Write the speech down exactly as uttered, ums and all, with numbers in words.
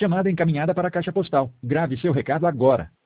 Chamada encaminhada para a caixa postal. Grave seu recado agora.